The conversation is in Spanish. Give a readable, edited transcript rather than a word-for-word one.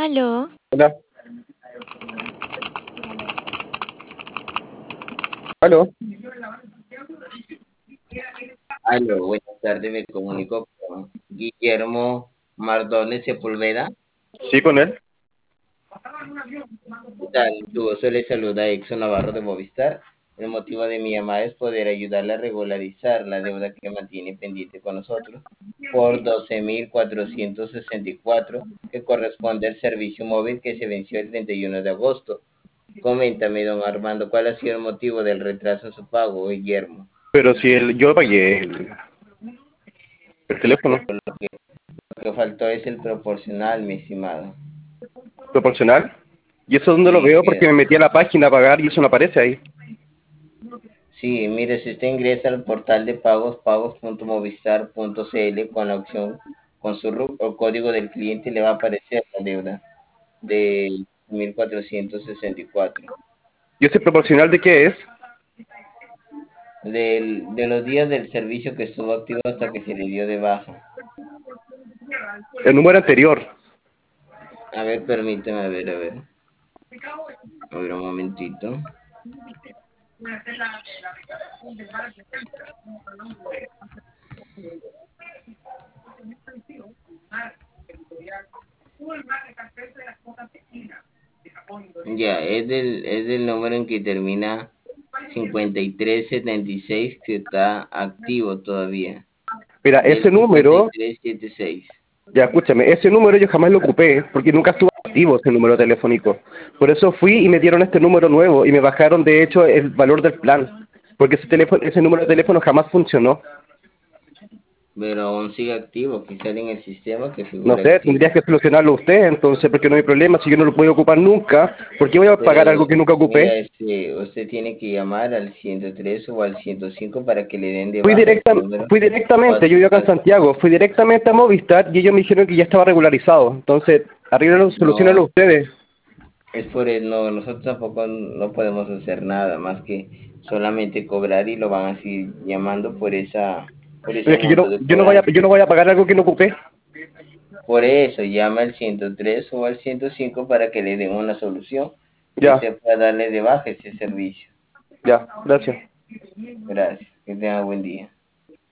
Aló, Hola, aló. Aló, buenas tardes, me comunico con Guillermo Mardones Sepúlveda. Sí, con él. ¿Qué tal? Tu gozo le saluda Exxon Navarro de Movistar. El motivo de mi llamada es poder ayudarle a regularizar la deuda que mantiene pendiente con nosotros por 12.464 que corresponde al servicio móvil que se venció el 31 de agosto. Coméntame, don Armando, ¿cuál ha sido el motivo del retraso en su pago, Guillermo? Pero si yo pagué el teléfono Lo que faltó es el proporcional, mi estimado. proporcional. ¿Y eso dónde lo Sí, veo? Porque me metí a la página a pagar y eso no aparece ahí. sí, mire, si usted ingresa al portal de pagos, pagos.movistar.cl con la opción, con su o código del cliente, le va a aparecer la deuda de 1.464. ¿Y ese proporcional de qué es? De los días del servicio que estuvo activo hasta que se le dio de baja. El número anterior. A ver, permíteme, a ver un momentito. Ya, es del número en que termina 5376 que está activo todavía. Mira, Del ese cincuenta y número, tres setenta y seis ya escúchame, ese número yo jamás lo ocupé porque nunca estuvo activo ese número telefónico. Por eso fui y me dieron este número nuevo y me bajaron de hecho el valor del plan. Porque ese número de teléfono jamás funcionó. Pero aún sigue activo, quizá en el sistema que No figura sé, activo. tendrías que solucionarlo usted, entonces, porque no hay problema, si yo no lo puedo ocupar nunca, ¿por qué voy a pagar algo Pero que nunca ocupé? mira, usted tiene que llamar al 103 o al 105 para que le den de Fui baja ese directa, número. fui directamente, yo vivo acá en Santiago, fui directamente a Movistar y ellos me dijeron que ya estaba regularizado. Entonces, arreglenlo, solucionenlo No, ustedes. es por eso, no, nosotros tampoco no podemos hacer nada más que solamente cobrar y lo van a seguir llamando por ese Es que yo monto no, de yo no voy a, cobranza. yo no voy a pagar algo que no ocupé. Por eso llama al 103 o al 105 para que le den una solución y Ya, se pueda darle de baja ese servicio. ya, gracias. Gracias. Que tenga buen día.